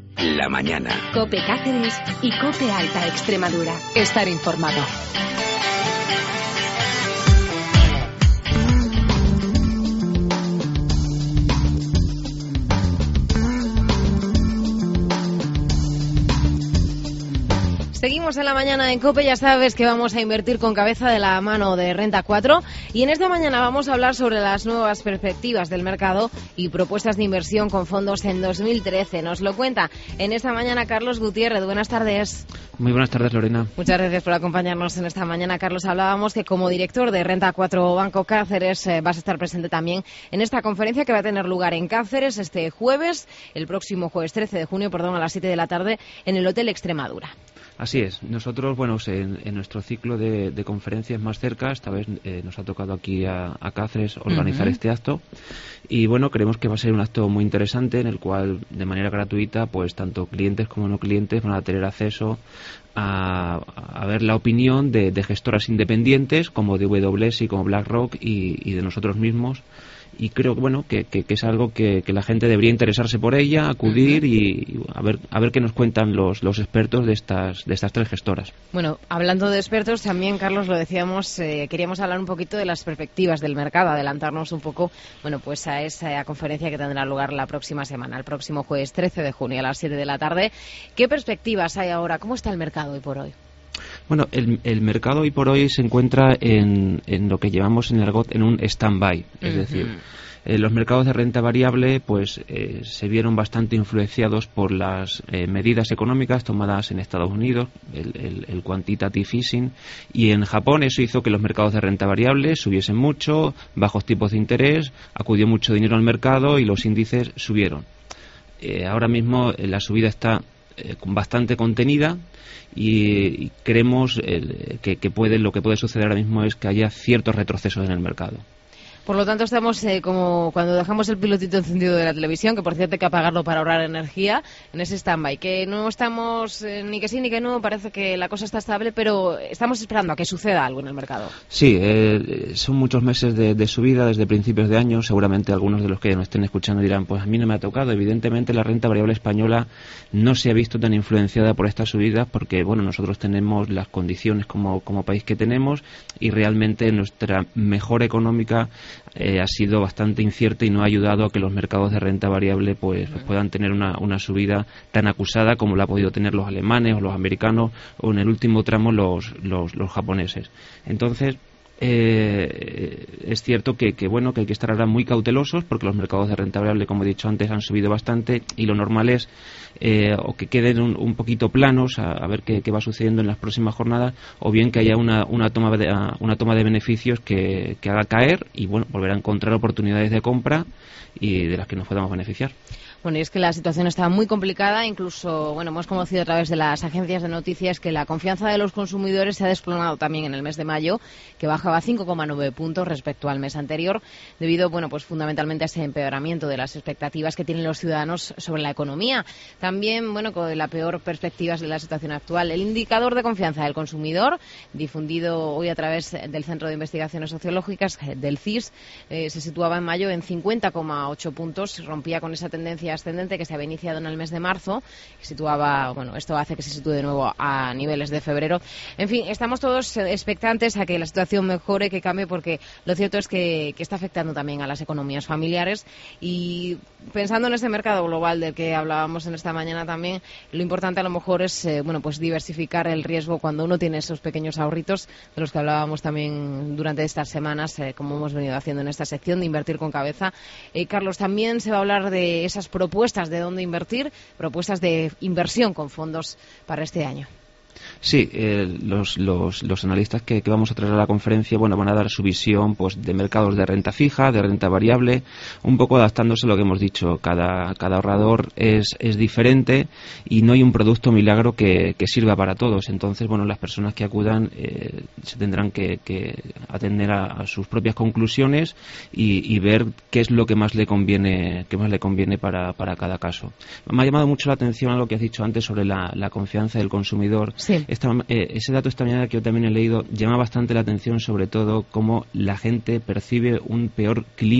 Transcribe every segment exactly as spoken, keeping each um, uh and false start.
La mañana. COPE Cáceres y COPE Alta Extremadura. Estar informado. Seguimos en la mañana en COPE, ya sabes que vamos a invertir con cabeza de la mano de Renta cuatro y en esta mañana vamos a hablar sobre las nuevas perspectivas del mercado y propuestas de inversión con fondos en dos mil trece. Nos lo cuenta en esta mañana Carlos Gutiérrez. Buenas tardes. Muy buenas tardes, Lorena. Muchas gracias por acompañarnos en esta mañana, Carlos. Hablábamos que como director de Renta cuatro Banco Cáceres eh, vas a estar presente también en esta conferencia que va a tener lugar en Cáceres este jueves, el próximo jueves trece de junio, perdón, a las siete de la tarde en el Hotel Extremadura. Así es. Nosotros, bueno, en, en nuestro ciclo de, de conferencias más cerca, esta vez eh, nos ha tocado aquí a, a Cáceres organizar uh-huh. este acto. Y bueno, creemos que va a ser un acto muy interesante en el cual, de manera gratuita, pues tanto clientes como no clientes van a tener acceso a, a ver la opinión de, de gestoras independientes como D W S y como BlackRock y, y de nosotros mismos. Y creo bueno que, que, que es algo que, que la gente debería interesarse por ella, acudir y, y a ver a ver qué nos cuentan los, los expertos de estas de estas tres gestoras. Bueno, hablando de expertos, también, Carlos, lo decíamos, eh, queríamos hablar un poquito de las perspectivas del mercado, adelantarnos un poco, bueno, pues a esa conferencia que tendrá lugar la próxima semana, el próximo jueves trece de junio a las siete de la tarde. ¿Qué perspectivas hay ahora? ¿Cómo está el mercado hoy por hoy? Bueno, el, el mercado hoy por hoy se encuentra en, en lo que llevamos en el argot en un stand-by, es uh-huh. decir, eh, los mercados de renta variable pues eh, se vieron bastante influenciados por las eh, medidas económicas tomadas en Estados Unidos, el, el, el quantitative easing, y en Japón eso hizo que los mercados de renta variable subiesen mucho, bajos tipos de interés, acudió mucho dinero al mercado y los índices subieron. Eh, ahora mismo eh, la subida está eh, bastante contenida. Y, y creemos eh, que, que puede, lo que puede suceder ahora mismo es que haya ciertos retrocesos en el mercado. Por lo tanto, estamos eh, como cuando dejamos el pilotito encendido de la televisión, que por cierto hay que apagarlo para ahorrar energía, en ese stand-by, que no estamos eh, ni que sí ni que no, parece que la cosa está estable, pero estamos esperando a que suceda algo en el mercado. Sí, eh, son muchos meses de, de subida desde principios de año, seguramente algunos de los que nos estén escuchando dirán, pues a mí no me ha tocado. Evidentemente la renta variable española no se ha visto tan influenciada por estas subidas porque, bueno, nosotros tenemos las condiciones como, como país que tenemos y realmente nuestra mejora económica Eh, ha sido bastante incierta y no ha ayudado a que los mercados de renta variable pues, pues puedan tener una, una subida tan acusada como la ha podido tener los alemanes o los americanos o en el último tramo los, los, los japoneses. Entonces, Eh, es cierto que, que bueno que hay que estar ahora muy cautelosos porque los mercados de renta variable, como he dicho antes, han subido bastante y lo normal es eh, o que queden un, un poquito planos a, a ver qué, qué va sucediendo en las próximas jornadas, o bien que haya una, una toma de una toma de beneficios que, que haga caer y bueno volver a encontrar oportunidades de compra y de las que nos podamos beneficiar. Bueno, y es que la situación está muy complicada, incluso, bueno, hemos conocido a través de las agencias de noticias que la confianza de los consumidores se ha desplomado también en el mes de mayo, que bajaba cinco coma nueve puntos respecto al mes anterior, debido, bueno, pues fundamentalmente a ese empeoramiento de las expectativas que tienen los ciudadanos sobre la economía. También, bueno, con la peor perspectiva de la situación actual. El indicador de confianza del consumidor, difundido hoy a través del Centro de Investigaciones Sociológicas, del C I S, eh, se situaba en mayo en cincuenta coma ocho puntos, rompía con esa tendencia ascendente que se había iniciado en el mes de marzo, que situaba, bueno, esto hace que se sitúe de nuevo a niveles de febrero. En fin, estamos todos expectantes a que la situación mejore, que cambie, porque lo cierto es que, que está afectando también a las economías familiares y pensando en ese mercado global del que hablábamos en esta mañana también, lo importante a lo mejor es, eh, bueno, pues diversificar el riesgo cuando uno tiene esos pequeños ahorritos de los que hablábamos también durante estas semanas, eh, como hemos venido haciendo en esta sección de Invertir con Cabeza. Eh, Carlos, también se va a hablar de esas propuestas de dónde invertir, propuestas de inversión con fondos para este año. Sí, eh, los, los, los analistas que, que vamos a traer a la conferencia, bueno, van a dar su visión pues de mercados de renta fija, de renta variable, un poco adaptándose a lo que hemos dicho. Cada, cada ahorrador es, es diferente y no hay un producto milagro que, que sirva para todos. Entonces, bueno, las personas que acudan eh, se tendrán que, que atender a, a sus propias conclusiones y, y ver qué es lo que más le conviene, qué más le conviene para, para cada caso. Me ha llamado mucho la atención lo que has dicho antes sobre la, la confianza del consumidor. Sí. Esta, eh, ese dato esta mañana que yo también he leído llama bastante la atención, sobre todo cómo la gente percibe un peor clima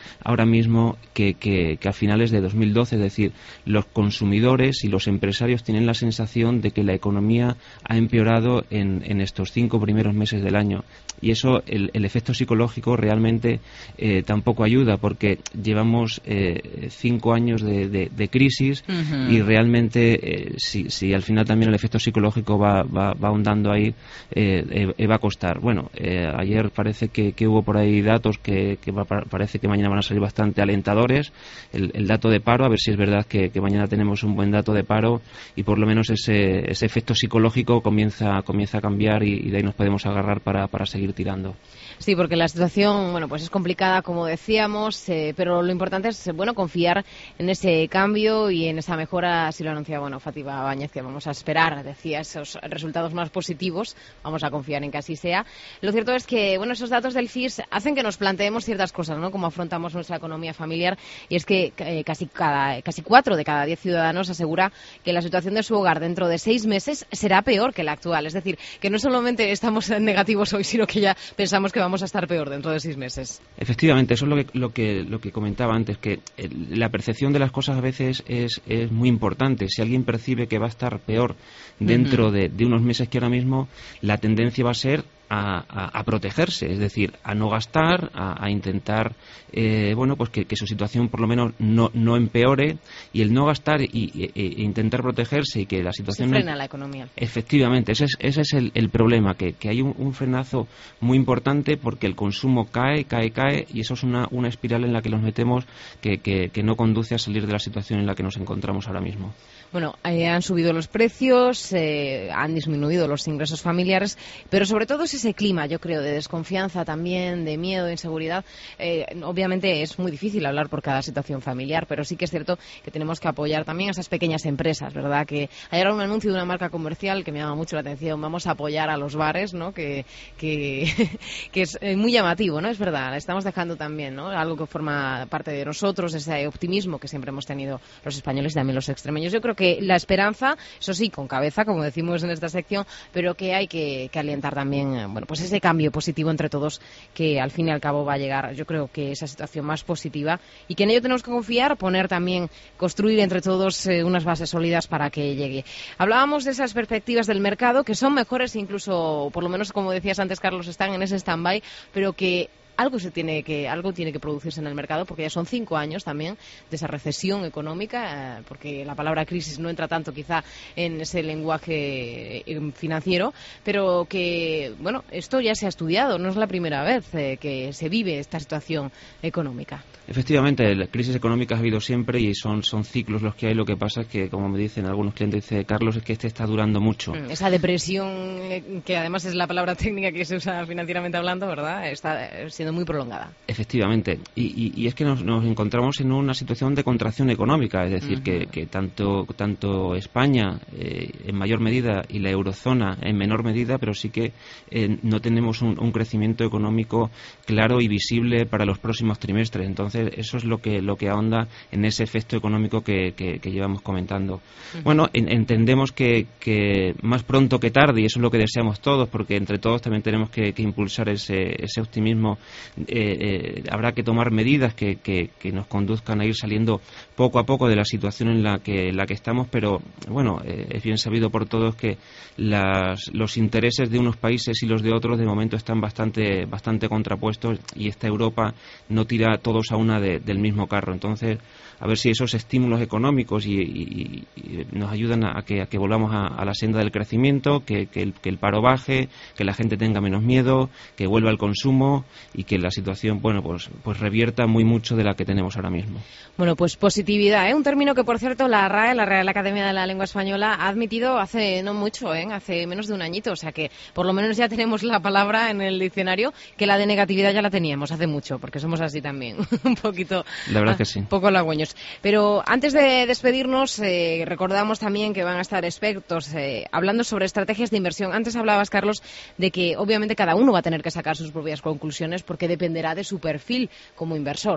ahora mismo que, que, que a finales de dos mil doce, es decir, los consumidores y los empresarios tienen la sensación de que la economía ha empeorado en, en estos cinco primeros meses del año. Y eso, el, el efecto psicológico realmente eh, tampoco ayuda, porque llevamos eh, cinco años de, de, de crisis uh-huh. y realmente eh, si, si al final también el efecto psicológico va, va, va ahondando ahí, eh, eh, va a costar. Bueno, eh, ayer parece que, que hubo por ahí datos que, que va, parece que mañana van a salir bastante alentadores. El, el dato de paro, a ver si es verdad que, que mañana tenemos un buen dato de paro y por lo menos ese, ese efecto psicológico comienza, comienza a cambiar y, y de ahí nos podemos agarrar para, para seguir tirando. Sí, porque la situación, bueno, pues es complicada, como decíamos, eh, pero lo importante es, bueno, confiar en ese cambio y en esa mejora. Así lo anuncia, bueno, Fátima Báñez, que vamos a esperar, decía, esos resultados más positivos. Vamos a confiar en que así sea. Lo cierto es que, bueno, esos datos del C I S hacen que nos planteemos ciertas cosas, ¿no? Cómo afrontamos nuestra economía familiar. Y es que eh, casi cada, casi cuatro de cada diez ciudadanos asegura que la situación de su hogar dentro de seis meses será peor que la actual. Es decir, que no solamente estamos negativos hoy, sino que ya pensamos que vamos a estar peor dentro de seis meses. Efectivamente, eso es lo que lo que, lo que comentaba antes, que la percepción de las cosas a veces es, es muy importante. Si alguien percibe que va a estar peor dentro uh-huh. de, de unos meses que ahora mismo, la tendencia va a ser A, a, a protegerse, es decir, a no gastar, a, a intentar, eh, bueno, pues que, que su situación por lo menos no, no empeore, y el no gastar y, y, e intentar protegerse y que la situación... Se frena no... la economía. Efectivamente, ese es, ese es el, el problema, que, que hay un, un frenazo muy importante porque el consumo cae, cae, cae, y eso es una, una espiral en la que nos metemos que, que, que no conduce a salir de la situación en la que nos encontramos ahora mismo. Bueno, eh, han subido los precios, eh, han disminuido los ingresos familiares, pero sobre todo es ese clima, yo creo, de desconfianza también, de miedo, de inseguridad. Eh, obviamente es muy difícil hablar por cada situación familiar, pero sí que es cierto que tenemos que apoyar también a esas pequeñas empresas, ¿verdad? Que hay ahora un anuncio de una marca comercial que me llama mucho la atención. Vamos a apoyar a los bares, ¿no? Que, que, que es muy llamativo, ¿no? Es verdad, estamos dejando también, ¿no? Algo que forma parte de nosotros, ese optimismo que siempre hemos tenido los españoles y también los extremeños. Yo creo que la esperanza, eso sí, con cabeza, como decimos en esta sección, pero que hay que, que alientar también, bueno, pues ese cambio positivo entre todos, que al fin y al cabo va a llegar, yo creo que esa situación más positiva, y que en ello tenemos que confiar, poner también, construir entre todos eh, unas bases sólidas para que llegue. Hablábamos de esas perspectivas del mercado, que son mejores, incluso, por lo menos como decías antes, Carlos, están en ese stand-by, pero que algo se tiene que algo tiene que producirse en el mercado, porque ya son cinco años también de esa recesión económica, eh, porque la palabra crisis no entra tanto quizá en ese lenguaje eh, financiero, pero que, bueno, esto ya se ha estudiado, no es la primera vez eh, que se vive esta situación económica. Efectivamente, las crisis económicas ha habido siempre y son, son ciclos los que hay. Lo que pasa es que, como me dicen algunos clientes, dice Carlos, es que este está durando mucho. Esa depresión, eh, que además es la palabra técnica que se usa financieramente hablando, ¿verdad? Está siendo muy prolongada. Efectivamente, y, y, y es que nos, nos encontramos en una situación de contracción económica, es decir, uh-huh. que, que tanto, tanto España eh, en mayor medida y la eurozona en menor medida, pero sí que eh, no tenemos un, un crecimiento económico claro y visible para los próximos trimestres. Entonces, eso es lo que lo que ahonda en ese efecto económico que, que, que llevamos comentando. Uh-huh. Bueno, en, entendemos que, que más pronto que tarde, y eso es lo que deseamos todos, porque entre todos también tenemos que, que impulsar ese, ese optimismo. Eh, eh, habrá que tomar medidas que, que, que nos conduzcan a ir saliendo poco a poco de la situación en la que, en la que estamos, pero bueno, eh, es bien sabido por todos que las, los intereses de unos países y los de otros de momento están bastante, bastante contrapuestos, y esta Europa no tira todos a una de, del mismo carro. Entonces, a ver si esos estímulos económicos y, y, y nos ayudan a que, a que volvamos a, a la senda del crecimiento, que, que, el, que el paro baje, que la gente tenga menos miedo, que vuelva el consumo y que la situación, bueno, pues, pues revierta muy mucho de la que tenemos ahora mismo. Bueno, pues positividad, ¿eh? Un término que, por cierto, la R A E, la Real Academia de la Lengua Española, ha admitido hace no mucho, ¿eh? Hace menos de un añito, o sea que por lo menos ya tenemos la palabra en el diccionario, que la de negatividad ya la teníamos hace mucho, porque somos así también, un poquito, la verdad que sí, un poco halagüeños. Pero antes de despedirnos, eh, recordamos también que van a estar expertos eh, hablando sobre estrategias de inversión. Antes hablabas, Carlos, de que obviamente cada uno va a tener que sacar sus propias conclusiones porque dependerá de su perfil como inversor.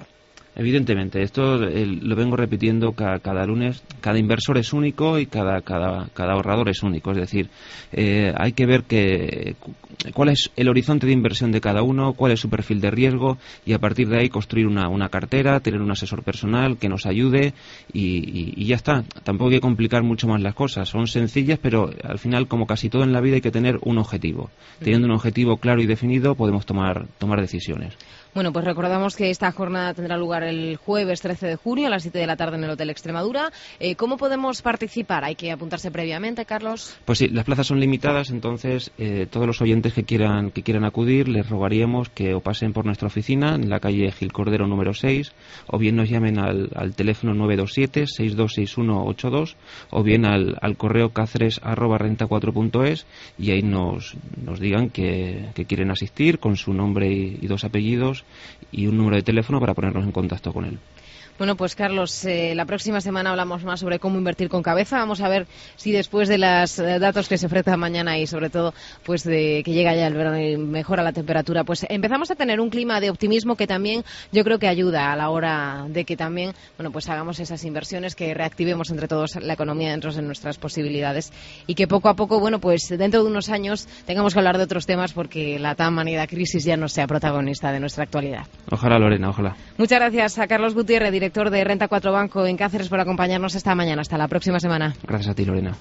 Evidentemente, esto eh, lo vengo repitiendo cada, cada lunes. Cada inversor es único y cada, cada, cada ahorrador es único. Es decir, eh, hay que ver que, cuál es el horizonte de inversión de cada uno, cuál es su perfil de riesgo y a partir de ahí construir una, una cartera, tener un asesor personal que nos ayude y, y, y ya está. Tampoco hay que complicar mucho más las cosas. Son sencillas, pero al final, como casi todo en la vida, hay que tener un objetivo. Teniendo un objetivo claro y definido, podemos tomar, tomar decisiones. Bueno, pues recordamos que esta jornada tendrá lugar el jueves trece de junio a las siete de la tarde en el Hotel Extremadura. Eh, ¿Cómo podemos participar? ¿Hay que apuntarse previamente, Carlos? Pues sí, las plazas son limitadas, entonces eh, todos los oyentes que quieran que quieran acudir, les rogaríamos que o pasen por nuestra oficina en la calle Gil Cordero número seis, o bien nos llamen al, al teléfono nueve dos siete, seis dos seis uno ocho dos, o bien al, al correo cáceres arroba renta cuatro punto es, y ahí nos, nos digan que, que quieren asistir con su nombre y, y dos apellidos y un número de teléfono para ponernos en contacto con él. Bueno, pues Carlos, eh, la próxima semana hablamos más sobre cómo invertir con cabeza. Vamos a ver si después de los eh, datos que se ofrecen mañana y sobre todo pues de que llega ya el verano y mejora la temperatura, pues empezamos a tener un clima de optimismo que también yo creo que ayuda a la hora de que también, bueno, pues hagamos esas inversiones, que reactivemos entre todos la economía dentro de nuestras posibilidades y que poco a poco, bueno, pues dentro de unos años tengamos que hablar de otros temas porque la tan manida crisis ya no sea protagonista de nuestra actualidad. Ojalá, Lorena, ojalá. Muchas gracias a Carlos Gutiérrez, director de Renta cuatro Banco en Cáceres, por acompañarnos esta mañana. Hasta la próxima semana. Gracias a ti, Lorena.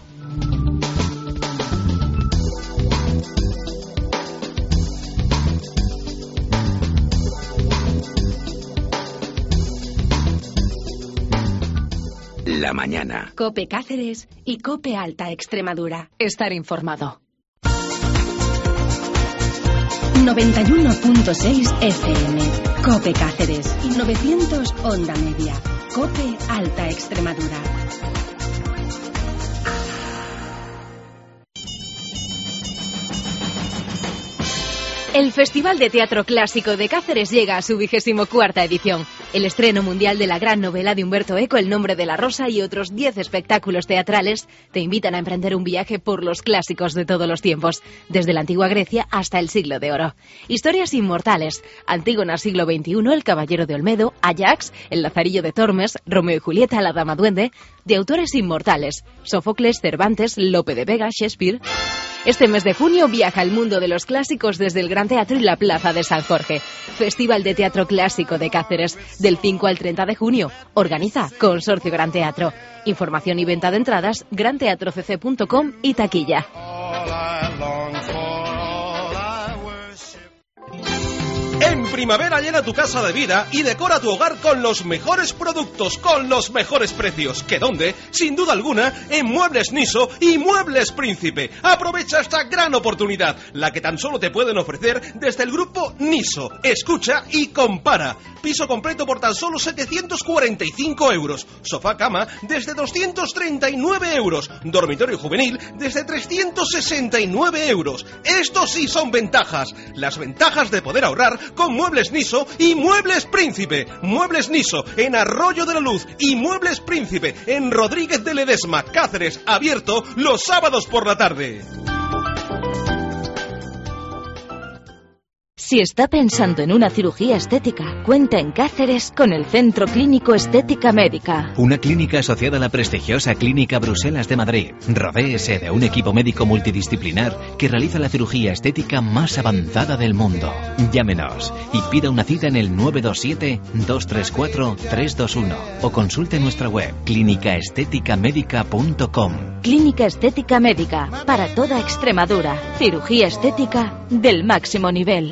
La mañana. COPE Cáceres y COPE Alta Extremadura. Estar informado. noventa y uno punto seis F M. COPE Cáceres y novecientos Onda Media. COPE Alta Extremadura. El Festival de Teatro Clásico de Cáceres llega a su vigésimo cuarta edición. El estreno mundial de la gran novela de Humberto Eco, El nombre de la rosa, y otros diez espectáculos teatrales te invitan a emprender un viaje por los clásicos de todos los tiempos, desde la antigua Grecia hasta el siglo de oro. Historias inmortales: Antígona siglo veintiuno, El caballero de Olmedo, Ajax, El lazarillo de Tormes, Romeo y Julieta, La dama duende, de autores inmortales: Sófocles, Cervantes, Lope de Vega, Shakespeare. Este mes de junio viaja al mundo de los clásicos desde el Gran Teatro y la Plaza de San Jorge. Festival de Teatro Clásico de Cáceres, del cinco al treinta de junio. Organiza Consorcio Gran Teatro. Información y venta de entradas, gran teatro c c punto com y taquilla. En primavera llena tu casa de vida y decora tu hogar con los mejores productos, con los mejores precios. ¿Que dónde? Sin duda alguna, en Muebles Niso y Muebles Príncipe. Aprovecha esta gran oportunidad, la que tan solo te pueden ofrecer desde el grupo Niso. Escucha y compara. Piso completo por tan solo setecientos cuarenta y cinco euros. Sofá cama desde doscientos treinta y nueve euros. Dormitorio juvenil desde trescientos sesenta y nueve euros. Estos sí son ventajas. Las ventajas de poder ahorrar con Muebles Niso y Muebles Príncipe. Muebles Niso en Arroyo de la Luz y Muebles Príncipe en Rodríguez de Ledesma, Cáceres, abierto los sábados por la tarde. Si está pensando en una cirugía estética, cuenta en Cáceres con el Centro Clínico Estética Médica. Una clínica asociada a la prestigiosa Clínica Bruselas de Madrid. Rodéese de un equipo médico multidisciplinar que realiza la cirugía estética más avanzada del mundo. Llámenos y pida una cita en el nueve dos siete, dos tres cuatro, tres dos uno o consulte nuestra web clínica estética médica punto com. Clínica Estética Médica, para toda Extremadura. Cirugía estética del máximo nivel.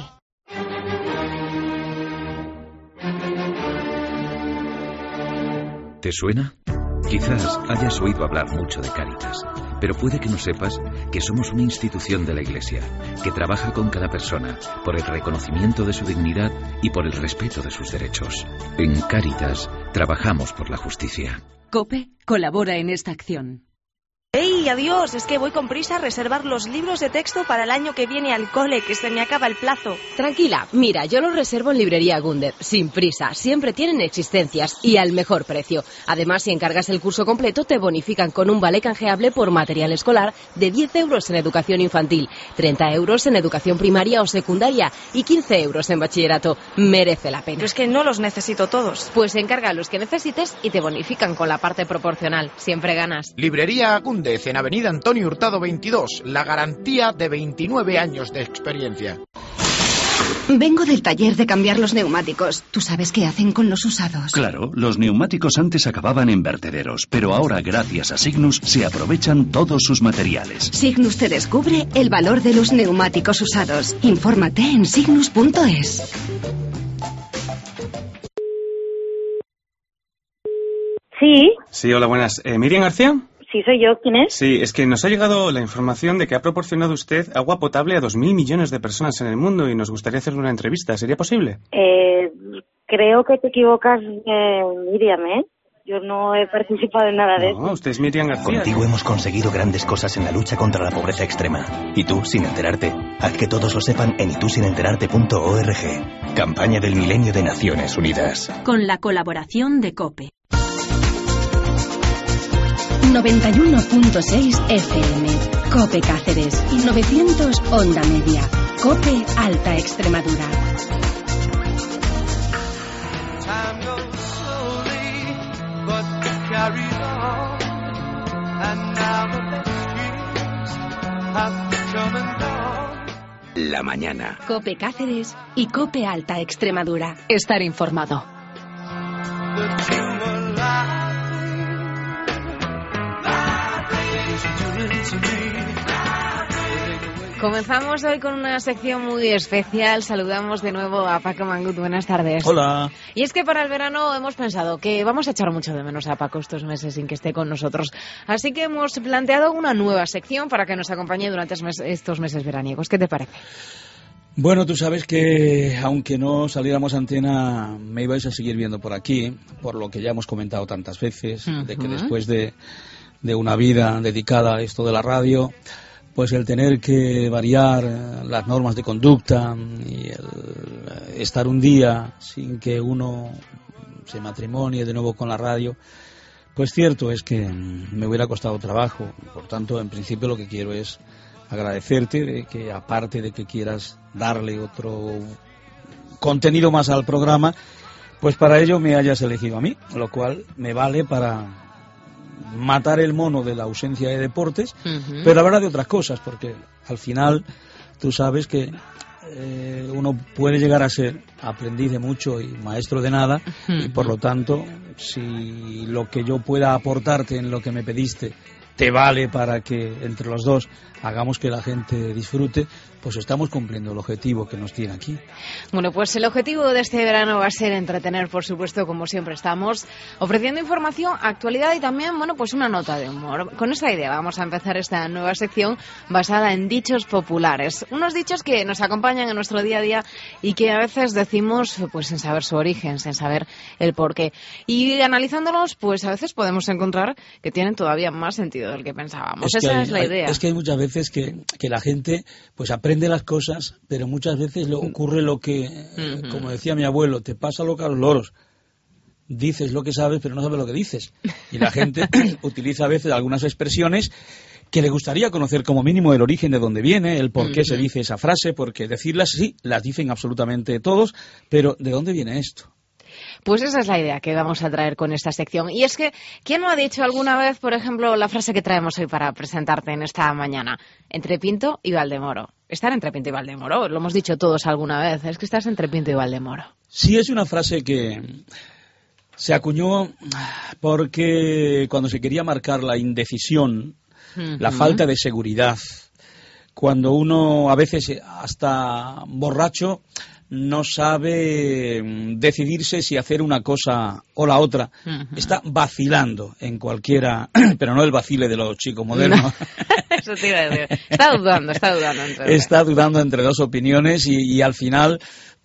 ¿Te suena? Quizás hayas oído hablar mucho de Cáritas, pero puede que no sepas que somos una institución de la Iglesia que trabaja con cada persona por el reconocimiento de su dignidad y por el respeto de sus derechos. En Cáritas trabajamos por la justicia. COPE colabora en esta acción. ¡Ey, adiós! Es que voy con prisa a reservar los libros de texto para el año que viene al cole, que se me acaba el plazo. Tranquila, mira, yo los reservo en Librería Gundert, sin prisa, siempre tienen existencias y al mejor precio. Además, si encargas el curso completo, te bonifican con un vale canjeable por material escolar de diez euros en educación infantil, treinta euros en educación primaria o secundaria y quince euros en bachillerato. Merece la pena. Pero es que no los necesito todos. Pues encarga los que necesites y te bonifican con la parte proporcional. Siempre ganas. Librería Gundert, en Avenida Antonio Hurtado veintidós, la garantía de veintinueve años de experiencia. Vengo del taller de cambiar los neumáticos. ¿Tú sabes qué hacen con los usados? Claro, los neumáticos antes acababan en vertederos, pero ahora gracias a Signus se aprovechan todos sus materiales. Signus te descubre el valor de los neumáticos usados. Infórmate en signus punto es. Sí. Sí, hola, buenas. Eh, ¿Miriam García? Sí, soy yo. ¿Quién es? Sí, es que nos ha llegado la información de que ha proporcionado usted agua potable a dos mil millones de personas en el mundo y nos gustaría hacerle una entrevista. ¿Sería posible? Eh, creo que te equivocas, eh, Miriam, ¿eh? Yo no he participado en nada de eso. No, usted es Miriam García. Contigo hemos conseguido grandes cosas en la lucha contra la pobreza extrema. Y tú, sin enterarte. Haz que todos lo sepan en y tú sin enterarte punto org. Campaña del Milenio de Naciones Unidas. Con la colaboración de COPE. noventa y uno punto seis F M. COPE Cáceres. novecientos Onda Media. COPE Alta Extremadura. La mañana. COPE Cáceres y COPE Alta Extremadura. Estar informado. Comenzamos hoy con una sección muy especial. Saludamos de nuevo a Paco Mangut. Buenas tardes. Hola. Y es que para el verano hemos pensado que vamos a echar mucho de menos a Paco estos meses sin que esté con nosotros. Así que hemos planteado una nueva sección para que nos acompañe durante estos meses veraniegos. ¿Qué te parece? Bueno, tú sabes que aunque no saliéramos a antena, me ibais a seguir viendo por aquí, por lo que ya hemos comentado tantas veces, uh-huh. de que después de, de una vida dedicada a esto de la radio, pues el tener que variar las normas de conducta y el estar un día sin que uno se matrimonie de nuevo con la radio, pues cierto es que me hubiera costado trabajo. Por tanto, en principio lo que quiero es agradecerte de que, aparte de que quieras darle otro contenido más al programa, pues para ello me hayas elegido a mí, lo cual me vale para matar el mono de la ausencia de deportes, uh-huh. pero hablar de otras cosas, porque al final tú sabes que eh, uno puede llegar a ser aprendiz de mucho y maestro de nada, uh-huh. y por lo tanto, si lo que yo pueda aportarte en lo que me pediste te vale para que entre los dos hagamos que la gente disfrute, pues estamos cumpliendo el objetivo que nos tiene aquí. Bueno, pues el objetivo de este verano va a ser entretener, por supuesto, como siempre estamos, ofreciendo información, actualidad y también, bueno, pues una nota de humor. Con esta idea vamos a empezar esta nueva sección basada en dichos populares. Unos dichos que nos acompañan en nuestro día a día y que a veces decimos, pues sin saber su origen, sin saber el porqué. Y analizándolos, pues a veces podemos encontrar que tienen todavía más sentido del que pensábamos. Es que Esa hay, es la hay, idea. Es que hay muchas veces que, que la gente pues aprende las cosas, pero muchas veces le ocurre lo que, uh-huh. como decía mi abuelo, te pasa lo que a los loros. Dices lo que sabes, pero no sabes lo que dices. Y la gente utiliza a veces algunas expresiones que le gustaría conocer como mínimo el origen de dónde viene, el por qué uh-huh. se dice esa frase, porque decirlas sí, las dicen absolutamente todos, pero ¿de dónde viene esto? Pues esa es la idea que vamos a traer con esta sección. Y es que, ¿quién no ha dicho alguna vez, por ejemplo, la frase que traemos hoy para presentarte en esta mañana? Entre Pinto y Valdemoro. Estar entre Pinto y Valdemoro, lo hemos dicho todos alguna vez, es que estás entre Pinto y Valdemoro. Sí, es una frase que se acuñó porque cuando se quería marcar la indecisión, uh-huh. la falta de seguridad, cuando uno a veces hasta borracho no sabe decidirse si hacer una cosa o la otra. Uh-huh. Está vacilando en cualquiera, pero no el vacile de los chicos modernos. No. Eso te iba a decir. Está dudando, está dudando entre Está dudando entre dos opiniones y, y al final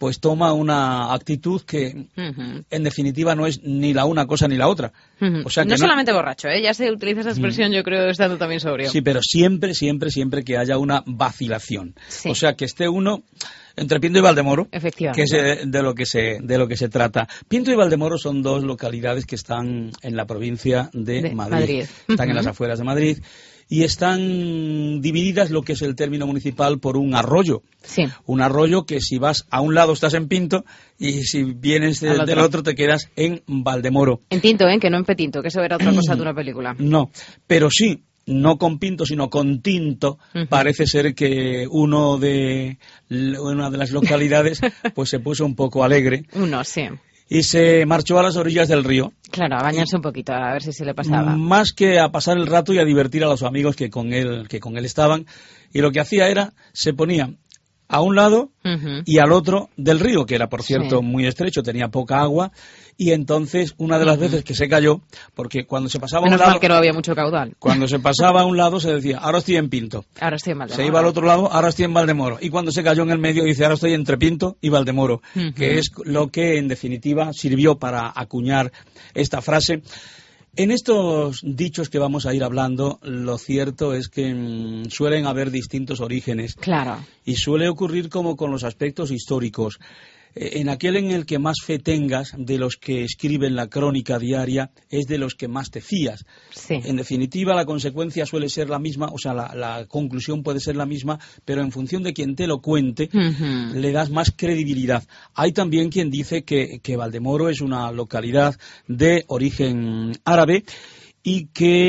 pues toma una actitud que, uh-huh. en definitiva, no es ni la una cosa ni la otra. Uh-huh. O sea que no, no solamente borracho, ¿eh? Ya se utiliza esa expresión, uh-huh. yo creo, estando también sobrio. Sí, pero siempre, siempre, siempre que haya una vacilación. Sí. O sea, que esté uno entre Pinto y Valdemoro, que es de lo que se de lo que se trata. Pinto y Valdemoro son dos localidades que están en la provincia de, de Madrid. Madrid. Están uh-huh. en las afueras de Madrid. Y están divididas, lo que es el término municipal, por un arroyo. Sí. Un arroyo que si vas a un lado estás en Pinto y si vienes de, otro. del otro te quedas en Valdemoro. En Tinto, ¿eh? Que no en Petinto, que eso era otra cosa de una película. No, pero sí, no con Pinto, sino con Tinto, uh-huh. parece ser que uno de una de las localidades pues se puso un poco alegre. Uno, sí. Y se marchó a las orillas del río. Claro, a bañarse un poquito, a ver si se le pasaba. Más que a pasar el rato y a divertir a los amigos que con él, que con él estaban. Y lo que hacía era, se ponía a un lado uh-huh. y al otro del río, que era, por cierto, sí. muy estrecho, tenía poca agua. Y entonces, una de las uh-huh. veces que se cayó, porque cuando se pasaba Menos a un lado... mal que no había mucho caudal. Cuando se pasaba a un lado se decía, ahora estoy en Pinto. Ahora estoy en Valdemoro. Se iba al otro lado, ahora estoy en Valdemoro. Y cuando se cayó en el medio, dice, ahora estoy entre Pinto y Valdemoro. Uh-huh. Que es lo que, en definitiva, sirvió para acuñar esta frase. En estos dichos que vamos a ir hablando, lo cierto es que mmm, suelen haber distintos orígenes. Claro. Y suele ocurrir como con los aspectos históricos. En aquel en el que más fe tengas de los que escriben la crónica diaria es de los que más te fías. Sí. En definitiva, la consecuencia suele ser la misma, o sea, la, la conclusión puede ser la misma, pero en función de quien te lo cuente, uh-huh. le das más credibilidad. Hay también quien dice que, que Valdemoro es una localidad de origen árabe y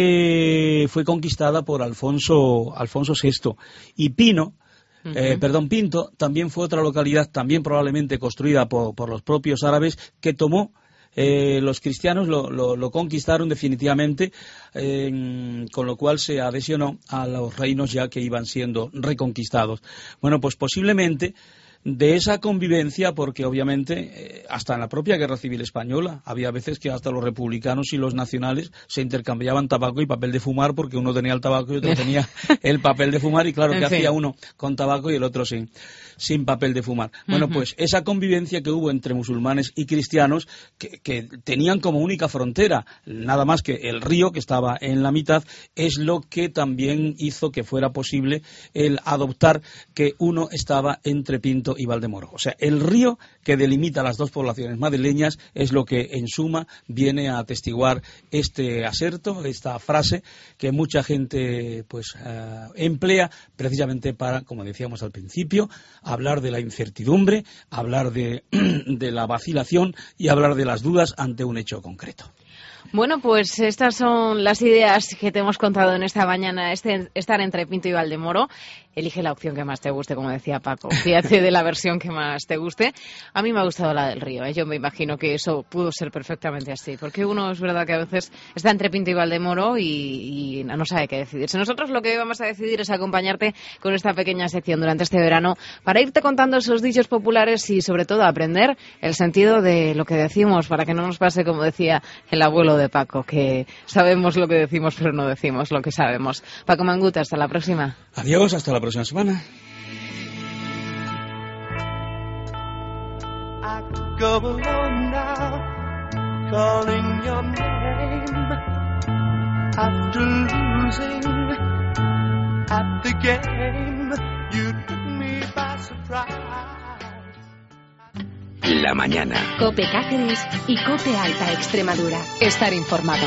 que fue conquistada por Alfonso, Alfonso sexto. Y Pino, Uh-huh. Eh, perdón, Pinto también fue otra localidad, también probablemente construida por, por los propios árabes, que tomó, eh, los cristianos lo, lo, lo conquistaron definitivamente, eh, con lo cual se adhesionó a los reinos ya que iban siendo reconquistados. Bueno, pues posiblemente de esa convivencia, porque obviamente eh, hasta en la propia Guerra Civil Española había veces que hasta los republicanos y los nacionales se intercambiaban tabaco y papel de fumar, porque uno tenía el tabaco y otro tenía el papel de fumar, y claro, que hacía uno con tabaco y el otro sin, sin papel de fumar. Bueno, uh-huh. pues esa convivencia que hubo entre musulmanes y cristianos, que, que tenían como única frontera nada más que el río, que estaba en la mitad, es lo que también hizo que fuera posible el adoptar que uno estaba entre Pinto y Valdemoro. O sea, el río que delimita las dos poblaciones madrileñas es lo que en suma viene a atestiguar este aserto, esta frase que mucha gente pues uh, emplea precisamente para, como decíamos al principio, hablar de la incertidumbre, hablar de, de la vacilación y hablar de las dudas ante un hecho concreto. Bueno, pues estas son las ideas que te hemos contado en esta mañana, este, estar entre Pinto y Valdemoro. Elige la opción que más te guste, como decía Paco. Fíjate de la versión que más te guste. A mí me ha gustado la del río, ¿eh? Yo me imagino que eso pudo ser perfectamente así, porque uno es verdad que a veces está entre Pinto y Valdemoro y, y no sabe qué decidirse. Nosotros lo que vamos a decidir es acompañarte con esta pequeña sección durante este verano para irte contando esos dichos populares y sobre todo aprender el sentido de lo que decimos, para que no nos pase como decía el abuelo de Paco, que sabemos lo que decimos pero no decimos lo que sabemos. Paco Manguta, hasta la próxima. Adiós, hasta la próxima semana. I could go alone now, calling your name, after losing at the game, you took me by surprise. La mañana. COPE Cáceres y COPE Alta Extremadura. Estar informado.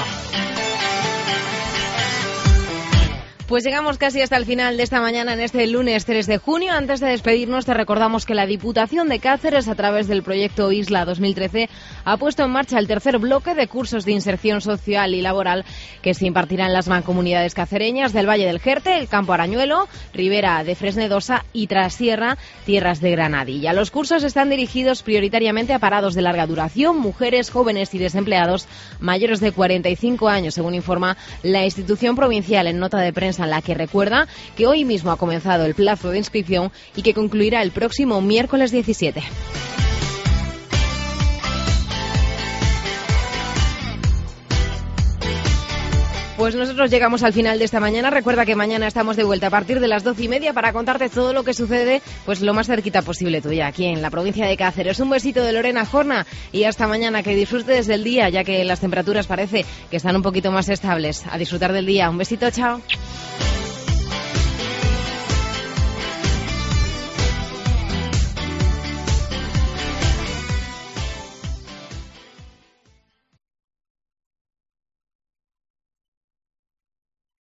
Pues llegamos casi hasta el final de esta mañana en este lunes tres de junio. Antes de despedirnos te recordamos que la Diputación de Cáceres, a través del proyecto Isla dos mil trece, ha puesto en marcha el tercer bloque de cursos de inserción social y laboral que se impartirán en las mancomunidades cacereñas del Valle del Jerte, el Campo Arañuelo, Ribera de Fresnedosa y Trasierra, tierras de Granadilla. Los cursos están dirigidos prioritariamente a parados de larga duración, mujeres, jóvenes y desempleados mayores de cuarenta y cinco años, según informa la institución provincial en nota de prensa, en la que recuerda que hoy mismo ha comenzado el plazo de inscripción y que concluirá el próximo miércoles diecisiete. Pues Pues nosotros llegamos al final de esta mañana. Recuerda que mañana estamos de vuelta a partir de las doce y media para contarte todo lo que sucede, pues lo más cerquita posible tuya, aquí en la provincia de Cáceres. Un besito de Lorena Jorna y hasta mañana. Que disfrutes del día, ya que las temperaturas parece que están un poquito más estables. A disfrutar del día. Un besito, chao.